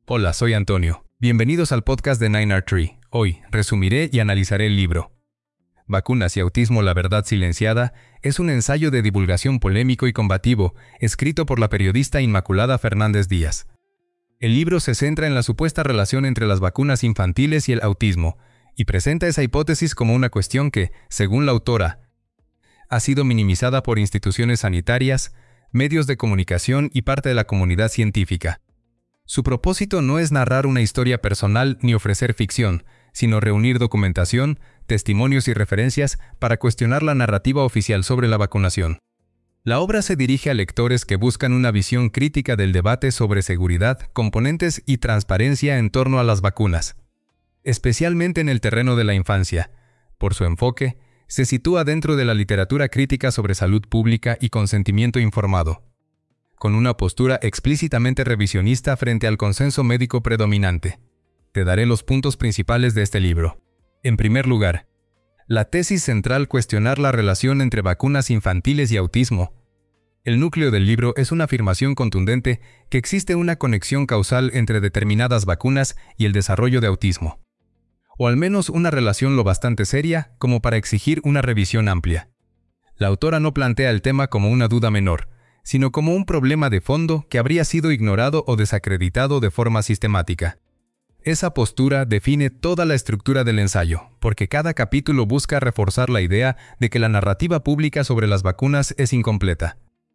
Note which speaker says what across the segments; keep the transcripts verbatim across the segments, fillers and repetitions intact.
Speaker 1: Hola, soy Antonio. Bienvenidos al podcast de nine R Tree. Hoy, resumiré y analizaré el libro Vacunas y autismo, la verdad silenciada. Es un ensayo de divulgación polémico y combativo, escrito por la periodista Inmaculada Fernández Díaz. El libro se centra en la supuesta relación entre las vacunas infantiles y el autismo, y presenta esa hipótesis como una cuestión que, según la autora, ha sido minimizada por instituciones sanitarias, medios de comunicación y parte de la comunidad científica. Su propósito no es narrar una historia personal ni ofrecer ficción, sino reunir documentación, testimonios y referencias para cuestionar la narrativa oficial sobre la vacunación. La obra se dirige a lectores que buscan una visión crítica del debate sobre seguridad, componentes y transparencia en torno a las vacunas, especialmente en el terreno de la infancia. Por su enfoque, se sitúa dentro de la literatura crítica sobre salud pública y consentimiento informado, con una postura explícitamente revisionista frente al consenso médico predominante. Te daré los puntos principales de este libro. En primer lugar, la tesis central: cuestionar la relación entre vacunas infantiles y autismo. El núcleo del libro es una afirmación contundente que existe una conexión causal entre determinadas vacunas y el desarrollo de autismo, o al menos una relación lo bastante seria como para exigir una revisión amplia. La autora no plantea el tema como una duda menor, sino como un problema de fondo que habría sido ignorado o desacreditado de forma sistemática. Esa postura define toda la estructura del ensayo, porque cada capítulo busca reforzar la idea de que la narrativa pública sobre las vacunas es incompleta.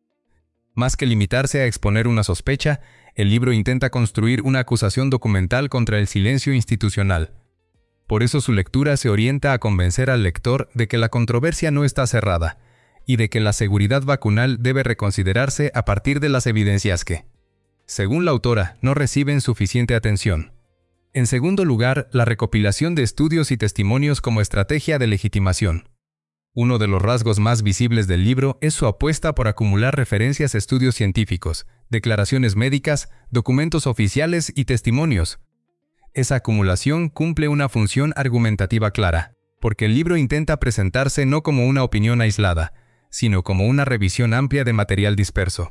Speaker 1: Más que limitarse a exponer una sospecha, el libro intenta construir una acusación documental contra el silencio institucional. Por eso su lectura se orienta a convencer al lector de que la controversia no está cerrada, y de que la seguridad vacunal debe reconsiderarse a partir de las evidencias que, según la autora, no reciben suficiente atención. En segundo lugar, la recopilación de estudios y testimonios como estrategia de legitimación. Uno de los rasgos más visibles del libro es su apuesta por acumular referencias a estudios científicos, declaraciones médicas, documentos oficiales y testimonios. Esa acumulación cumple una función argumentativa clara, porque el libro intenta presentarse no como una opinión aislada, sino como una revisión amplia de material disperso.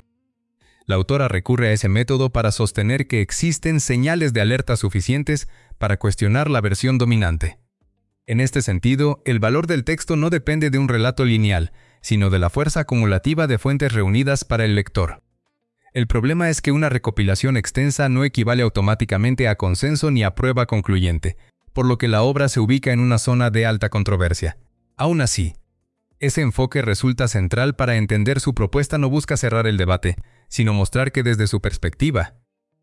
Speaker 1: La autora recurre a ese método para sostener que existen señales de alerta suficientes para cuestionar la versión dominante. En este sentido, el valor del texto no depende de un relato lineal, sino de la fuerza acumulativa de fuentes reunidas para el lector. El problema es que una recopilación extensa no equivale automáticamente a consenso ni a prueba concluyente, por lo que la obra se ubica en una zona de alta controversia. Aún así, ese enfoque resulta central para entender su propuesta. No busca cerrar el debate, sino mostrar que desde su perspectiva,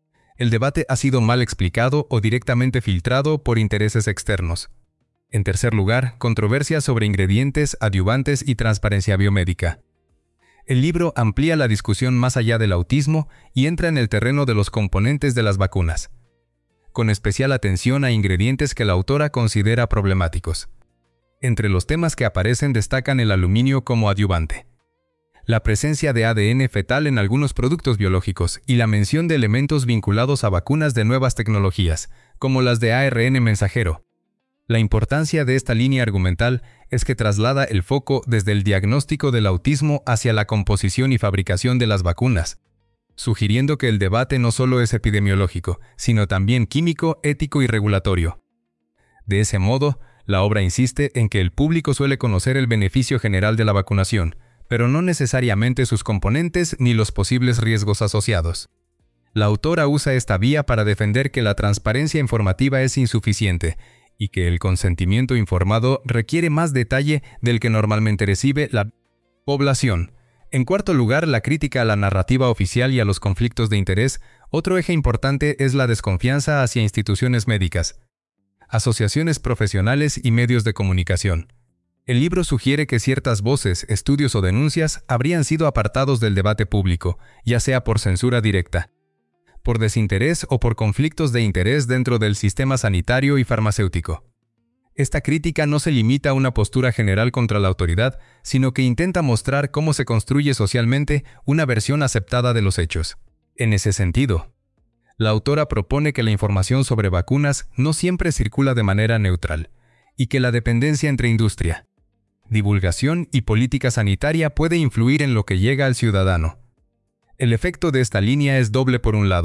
Speaker 1: el debate ha sido mal explicado o directamente filtrado por intereses externos. En tercer lugar, controversia sobre ingredientes, adyuvantes y transparencia biomédica. El libro amplía la discusión más allá del autismo y entra en el terreno de los componentes de las vacunas, con especial atención a ingredientes que la autora considera problemáticos. Entre los temas que aparecen destacan el aluminio como adyuvante, la presencia de A D N fetal en algunos productos biológicos y la mención de elementos vinculados a vacunas de nuevas tecnologías, como las de A R N mensajero. La importancia de esta línea argumental es que traslada el foco desde el diagnóstico del autismo hacia la composición y fabricación de las vacunas, sugiriendo que el debate no solo es epidemiológico, sino también químico, ético y regulatorio. De ese modo, la obra insiste en que el público suele conocer el beneficio general de la vacunación, pero no necesariamente sus componentes ni los posibles riesgos asociados. La autora usa esta vía para defender que la transparencia informativa es insuficiente y que el consentimiento informado requiere más detalle del que normalmente recibe la población. En cuarto lugar, la crítica a la narrativa oficial y a los conflictos de interés. Otro eje importante es la desconfianza hacia instituciones médicas, asociaciones profesionales y medios de comunicación. El libro sugiere que ciertas voces, estudios o denuncias habrían sido apartados del debate público, ya sea por censura directa, por desinterés o por conflictos de interés dentro del sistema sanitario y farmacéutico. Esta crítica no se limita a una postura general contra la autoridad, sino que intenta mostrar cómo se construye socialmente una versión aceptada de los hechos. En ese sentido, la autora propone que la información sobre vacunas no siempre circula de manera neutral, y que la dependencia entre industria, divulgación y política sanitaria puede influir en lo que llega al ciudadano. El efecto de esta línea es doble. Por un lado,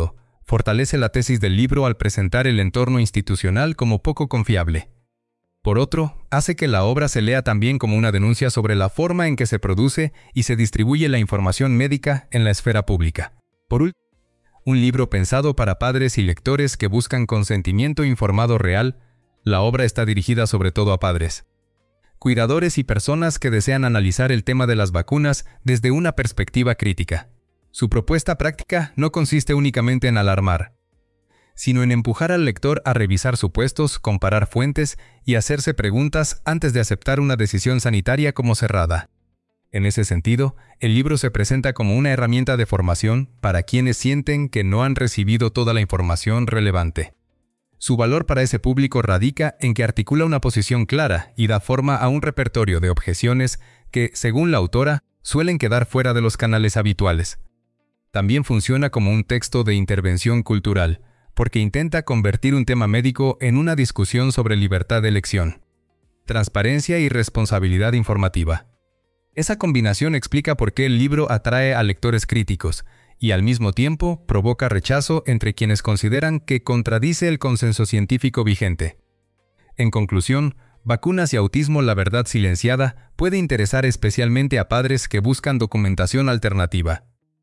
Speaker 1: Fortalece la tesis del libro al presentar el entorno institucional como poco confiable. Por otro, hace que la obra se lea también como una denuncia sobre la forma en que se produce y se distribuye la información médica en la esfera pública. Por último, un libro pensado para padres y lectores que buscan consentimiento informado real, la obra está dirigida sobre todo a padres, cuidadores y personas que desean analizar el tema de las vacunas desde una perspectiva crítica. Su propuesta práctica no consiste únicamente en alarmar, sino en empujar al lector a revisar supuestos, comparar fuentes y hacerse preguntas antes de aceptar una decisión sanitaria como cerrada. En ese sentido, el libro se presenta como una herramienta de formación para quienes sienten que no han recibido toda la información relevante. Su valor para ese público radica en que articula una posición clara y da forma a un repertorio de objeciones que, según la autora, suelen quedar fuera de los canales habituales. También funciona como un texto de intervención cultural, porque intenta convertir un tema médico en una discusión sobre libertad de elección, transparencia y responsabilidad informativa. Esa combinación explica por qué el libro atrae a lectores críticos y al mismo tiempo provoca rechazo entre quienes consideran que contradice el consenso científico vigente. En conclusión, Vacunas y autismo, la verdad silenciada puede interesar especialmente a padres que buscan documentación alternativa,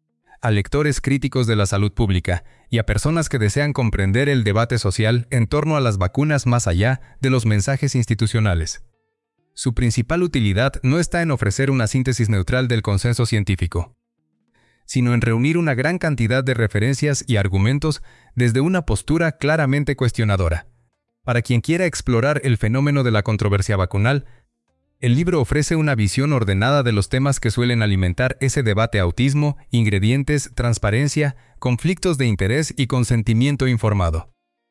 Speaker 1: a lectores críticos de la salud pública y a personas que desean comprender el debate social en torno a las vacunas más allá de los mensajes institucionales. Su principal utilidad no está en ofrecer una síntesis neutral del consenso científico, sino en reunir una gran cantidad de referencias y argumentos desde una postura claramente cuestionadora. Para quien quiera explorar el fenómeno de la controversia vacunal, el libro ofrece una visión ordenada de los temas que suelen alimentar ese debate: autismo, ingredientes, transparencia, conflictos de interés y consentimiento informado.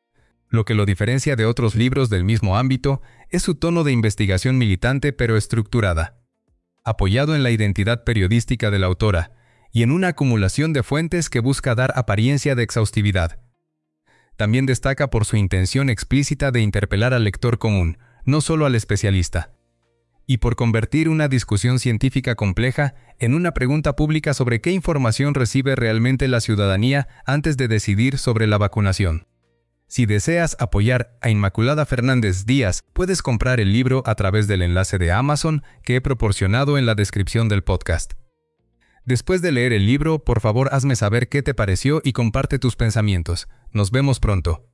Speaker 1: Lo que lo diferencia de otros libros del mismo ámbito es su tono de investigación militante pero estructurada, apoyado en la identidad periodística de la autora y en una acumulación de fuentes que busca dar apariencia de exhaustividad. También destaca por su intención explícita de interpelar al lector común, no solo al especialista, y por convertir una discusión científica compleja en una pregunta pública sobre qué información recibe realmente la ciudadanía antes de decidir sobre la vacunación. Si deseas apoyar a Inmaculada Fernández Díaz, puedes comprar el libro a través del enlace de Amazon que he proporcionado en la descripción del podcast. Después de leer el libro, por favor hazme saber qué te pareció y comparte tus pensamientos. Nos vemos pronto.